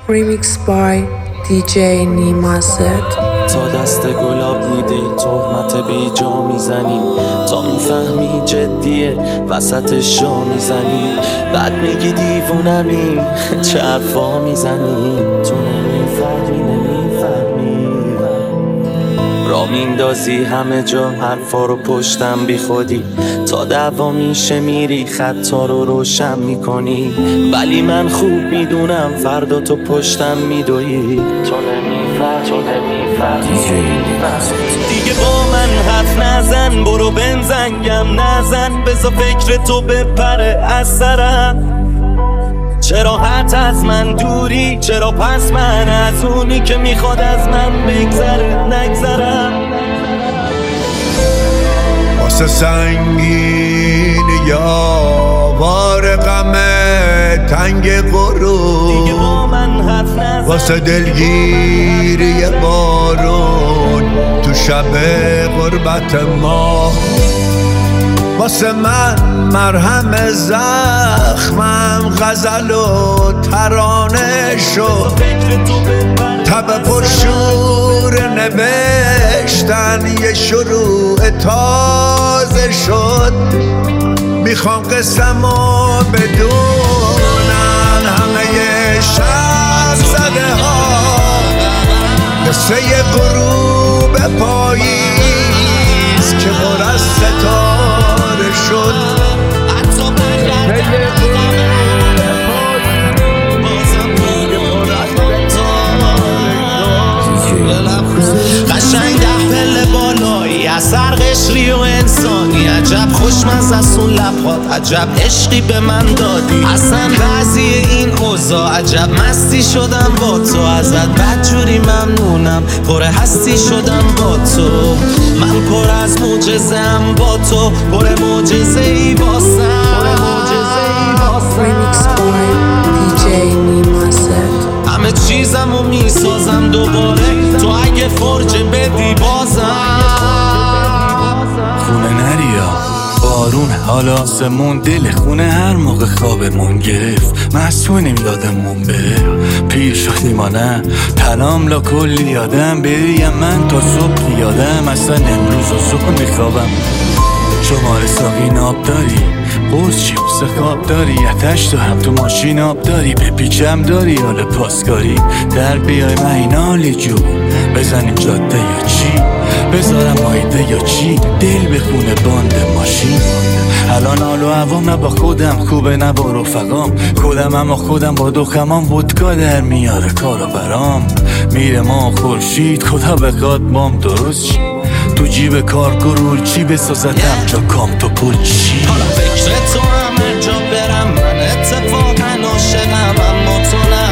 Remix by DJ نیمازد. تا دست گلاب میدی تهمت بی جا میزنی، تا میفهمی جدیه وسطش جا میزنی، بعد میگی دیوونمی چه حرفا میزنی، تو نمیفهمی را میندازی همه جا حرفا رو پشتم بی خودی، تا دعوا میشه میری خطا رو روشن میکنی، ولی من خوب میدونم فردا تو پشتم میدوی، تو نمیفهمی دیگه با من حرف نزن، برو بنزنگم نزن، بذار فکر تو بپره از سرم، چرا حت از من دوری، چرا پس من از اونی که میخواد از من بگذره نگذرم، واسه سنگین یاوار غم تنگ دیگه با من حرف نزن، واسه دلگیری بارون تو شب غربت ما، واسه من مرهم زخمم غزل و ترانه شد، تب پرشور نوشتن یه شروع تازه شد، میخوام قسمو بدونن همه شب زده ها، قصه غروب پاییز که پر از ستاره شد، قشنگ 10 پله بالایی اثر قشری و انسانی، عجب خوشمزه از اون لبهات، عجب عشقی به من دادی، اصلا قضیه این اوضاع، عجب مستی شدم با تو، ازت بدجوری ممنونم، پر هستی شدم با تو، من پر از معجزه‌ام با تو، پر معجزه‌ای واسم. Remix by DJ نیمازد. همه چیزمو میسازم دوباره، تو اگه فرجه بدی بازم، خونه نریا بارون حالا آسمون، دل خونه هر موقع خوابمون گرفت، مسئولیم یادمون بره، پیر شدیم ما نه تنام لا کلی یادم، بریم من تا صبح یادم، اصلا امروز و صبح میخوابم، شماره ساقی ناب داری، قرص چی بوسه خواب داری، اتش دارم تو ماشین آب داری، بپیچم داری حال پاسکاری، در بیای مهینالی جو، بزنیم جاده یا چی، بذارم مایده یا چی، دل بخونه باند ماشین، الان حال و هوام نه با خودم خوبه نه با رفقام، خودم اما خودم با دخمام ودکا در میاره کارو برام، میره ما خورشید خدا بخواد مام درست چی، تو جیب کار گرول چی بسازتم جا کام تو پول چی، حالا فکر تو همه جا برم، من اتفاقا عاشقم اما تو نه،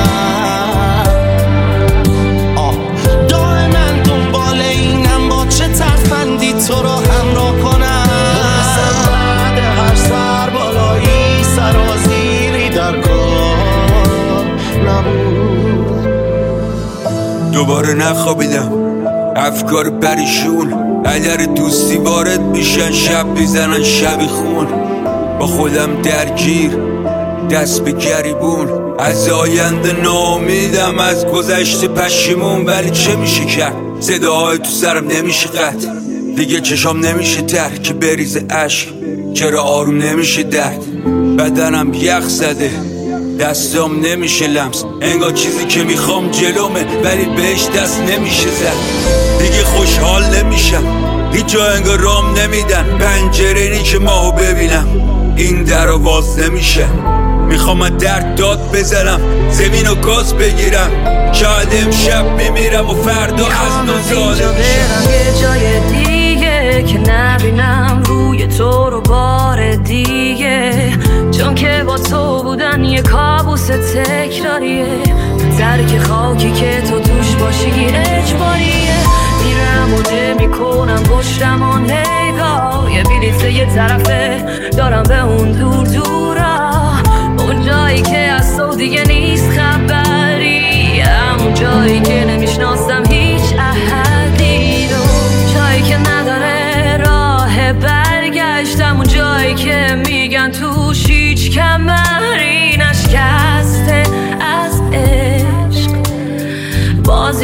دائما دنبال اینم با چه ترفندی تو رو همراه کنم، بعد هر سر بالایی سرازیری در کار نبود، دوباره نخوابیدم افکار پریشون، اگر دوستی وارد میشن شب میزنن شبی خون، با خودم درگیر دست به گریبون، از آینده ناامیدم از گذشته پشیمون، ولی چه میشه کرد صداهای تو سرم نمیشه قطع، دیگه چشام نمیشه تر که بریزه عشق، چرا آروم نمیشه درد، بدنم یخ زده دستام نمیشه لمس، انگار چیزی که میخوام جلومه ولی بهش دست نمیشه زد، دیگه خوشحال نمیشم هیچ جا انگار رام نمیدن، پنجره اینی که ماهو ببینم این در رو باز نمیشه، میخوام از درد داد بزنم زمین و گاز بگیرم، شاید امشب میمیرم و فردا از نو زاده میشم، یه جای دیگه که نبینم روی تو رو بار دیگه، چون که با تو بودن یه کابوس تکراریه، درک خاکی که تو توش باشی اجباریه، میرم و ده میکنم پشتم و نگاه، یه بلیته یه طرفه دارم به اون دور دورا، اون جایی که از تو دیگه نیست خبری، همون جایی که نمیشناسم هیچ احدی رو، جایی که نداره راه برگشتم، اون جایی که میگن توش هیچ کمری نشکسته از عشق،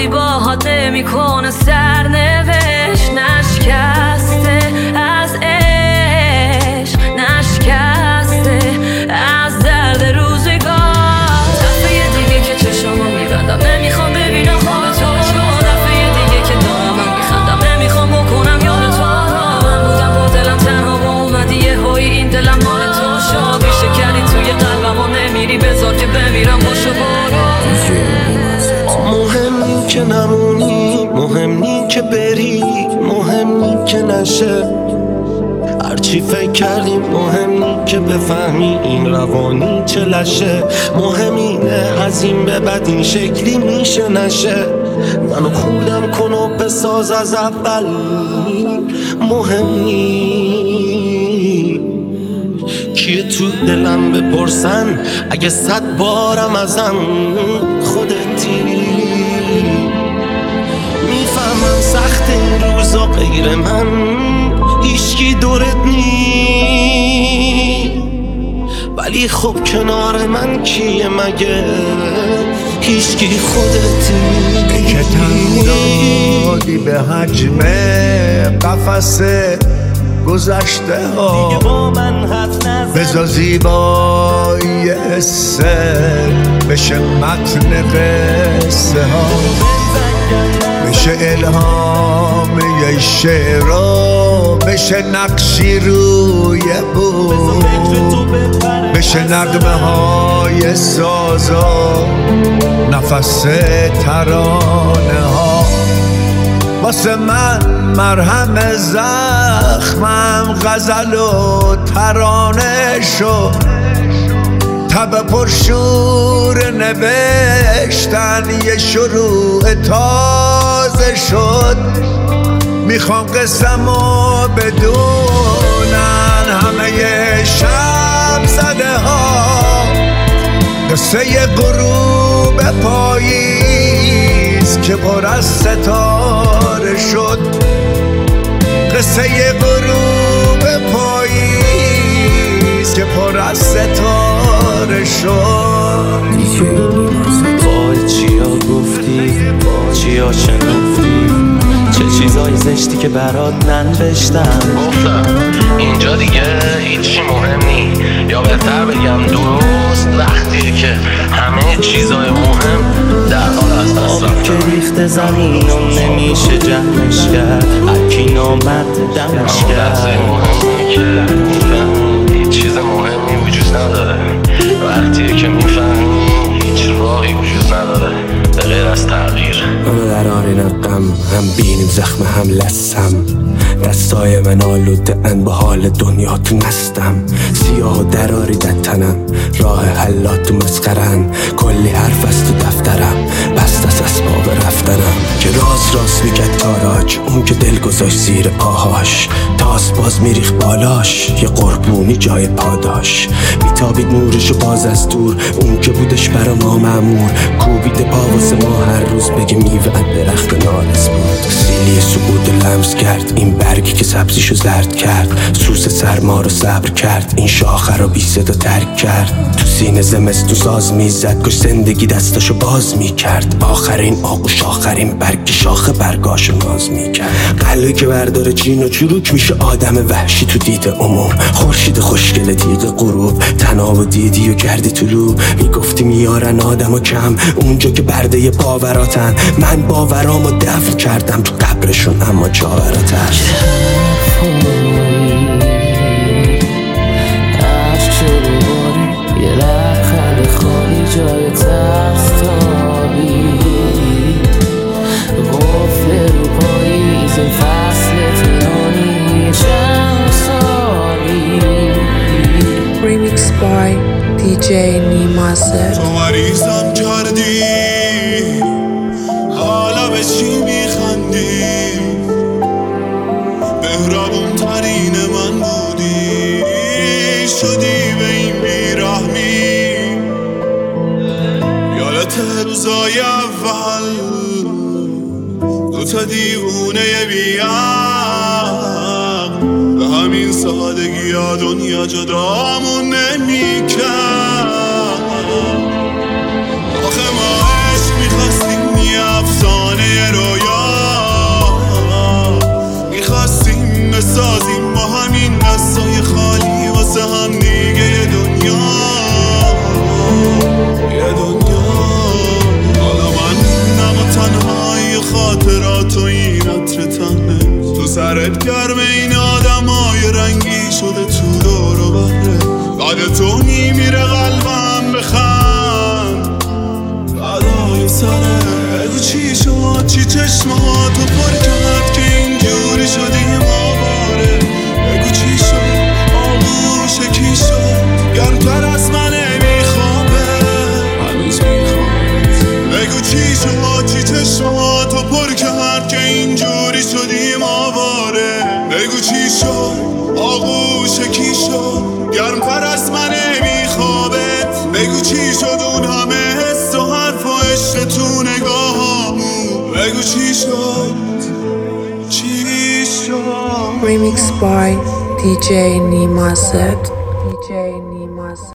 روزی باهات نمیکنه سرنوشت، نشکسته از عشق، نشکسته از درد روزگار. دفعه دیگه که چشمو میبندم نمیخوام ببینم خواب تو، دفعه دیگه که دارم من میخندم نمیخوام بکنم یاد تو. من بودم با دلم تنها با اومدی یه هایی این دلم مال تو شد، میشه کردی توی قلبم و نمیری بذار که بمیرم باشو برو. مهم نی که نمونی، مهم نی که بری، مهم نی که نشه هرچی فکر کردیم، مهم نی که بفهمی این روانی چه لشه. مهم اینه از این به بعد این شکلی میشه نشه، منو خودم کن و بساز از اول. مهم نی کیه تو دلم بپرسن اگه 100 بارم ازم خودتی. میفهمم سخت این روزا غیر من هیچکی دورت نی، ولی خب کنار من کیه مگه هیچکی خودتی. که تن دادی به حجم قفس گذشته ها، بذار زیبایی حسه بشه متن قصه ها، بشه الهام یه شعرها، بشه نقشی روی بود، بشه نغمه های سازا، نفس ترانه ها. واسه من مرهم زخمم غزل و ترانه شد، تب پرشور نوشتن یه شروع تازه شد. میخوام قسمو بدونن همه شب زده ها، قصه ی غروب پاییز که پر از ستاره شد، قصه ی غروب پاییز که پر از ستاره شد. وای چیا گفتی، چیا شنفتی، چه چیزای زشتی که برات ننوشتم. گفتم اینجا دیگه هیچی مهم نی، یا بهتر بگم درست وقتیه که همه چیزای مهم در حال از دست رفتن. که ریخت زمین و نمیشه جمعش کرد، هرکی نامد دمش کرد. مهمیه که میفهمی هیچ چیز مهمی وجود نداره، وقتیه که میفهمی هیچ راهی وجود نداره به غیر از تغییر. همه در آرینقم، هم بینیم زخم هم لسم، دستای من آلوده ان به حال دنیا تو نستم. سیاه و دراری در تنم، راه حلات تو مسخرن، کلی حرف از تو دفترم، بست از اسباب رفتنم. که راست میگد تاراج، اون که دل گذاشت زیر پاهاش، تاس باز میریخ بالاش، یه قربونی جای پاداش. میتابید نورشو باز از دور، اون که بودش برا ما مأمور، کوبیده پا واسه ما هر روز بگه میوه درخت نارس بود. سیلی سقوط لمس کرد این برگی که سبزیشو زرد کرد، سوس سرما رو صبر کرد این شاخه رو بی صدا ترک کرد. تو سینه زمستون ساز میزد، کش زندگی دستاشو باز میکرد، آخرین آغوش آخرین برگ شاخه برگاشو ناز میکرد. قلبی که برداره چین و چروک میشه آدم وحشی تو دید عموم، خورشید خوشگل تیغ غروب، تناب و دیدی و کردی طلوع. میگفتی میارن آدم و کم اونجا که برده باوراتن، من باورامو دفن کردم تو قبرشون اما جاورات هست. عشق شده باری یه لبخند خالی جای ترس تابی، قفل رو پاییز این فصل تنانی چند سالی. Remix by DJ Nima Zed. تو مریضم کردی حالا به چی میخندی، مهربون ترین من بودی شدی به این بیرحمی. یادت روزای اول دوتا دیوونه بی‌عقل، به همین سادگی ها دنیا جدامون نمی‌کرد. آخه ما عشق می‌خواستیم یه افسانه دلت گرمه این آدمای رنگی شده تو دور و بره بعد تو میمیره قلبم بخند فدای سره بگو چی شد چی چشماتو پر کرد که اینجوری شدیم آواره بگو چی شد آغوش کی شد گرمتر از منه میخوابه هنوز میخواد بگو چی شد چی چشماتو پر کرد که اینجوری شدیم آواره بگو چی شد آغوش کی شد گرمتر از منه میخوابه بگو چی شد اون همه حس و حرف و عشق تو نگاهامون بگو چی شد چی شد Remixed by DJ Nima Z.